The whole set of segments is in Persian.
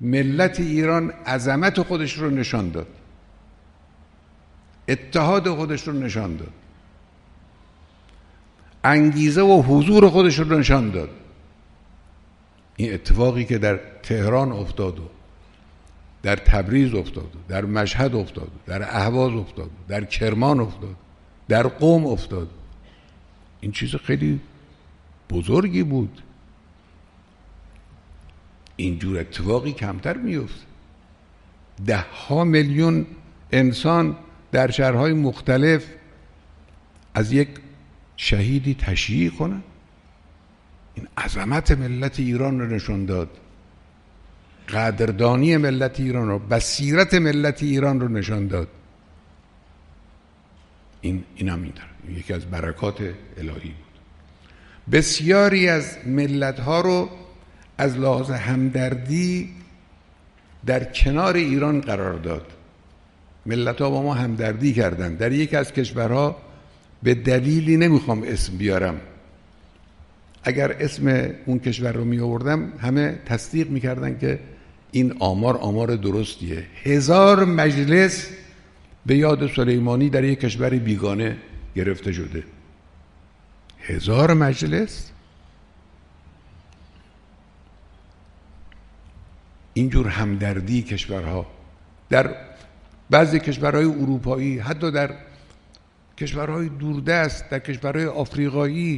ملت ایران عظمت خودش رو نشان داد، اتحاد خودش رو نشان داد، انگیزه و حضور خودش رو نشان داد. این اتفاقی که در تهران افتاد و در تبریز افتاد، در مشهد افتاد، در اهواز افتاد، در کرمان افتاد، در قم افتاد، این چیز خیلی بزرگی بود. اینجور اتفاقی کمتر میفته. 10 میلیون انسان در شهرهای مختلف از یک شهیدی تشییع کنن، این عظمت ملت ایران رو نشون داد، قدردانی ملت ایران رو، بصیرت ملت ایران رو نشان داد. این هم این یکی از برکات الهی بود. بسیاری از ملت‌ها رو از لحاظ همدردی در کنار ایران قرار داد. ملت‌ها با ما همدردی کردند. در یکی از کشورها به دلیلی نمیخوام اسم بیارم، اگر اسم اون کشور رو می آوردم همه تصدیق میکردن که این آمار درستیه. 1000 مجلس به یاد سلیمانی در یک کشور بیگانه گرفته شده. 1000 مجلس. اینجور همدردی کشورها در بعضی کشورهای اروپایی، حتی در کشورهای دوردست، در کشورهای آفریقایی،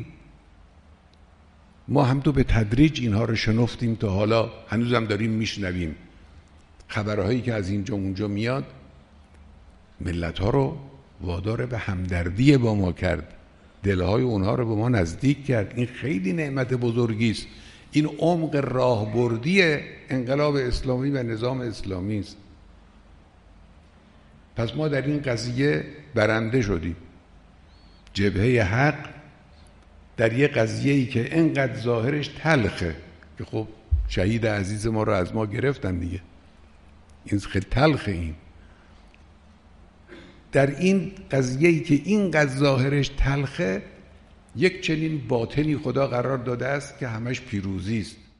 ما هم تو به تدریج اینها رو شنفتیم تا حالا هنوزم داریم میشنویم. خبرهایی که از اینجا اونجا میاد ملت‌ها رو وادار به همدردی با ما کرد، دلهای اونها رو به ما نزدیک کرد. این خیلی نعمت بزرگی است. این عمق راهبردی انقلاب اسلامی و نظام اسلامی است. پس ما در این قضیه برنده شدیم. جبهه حق در یه قضیه‌ای که انقدر ظاهرش تلخه، که خب شهید عزیز ما رو از ما گرفتن دیگه، این خیلی تلخه. این در این قضیه‌ای که اینقدر ظاهرش تلخه، یک چنین باطنی خدا قرار داده است که همش پیروزی است.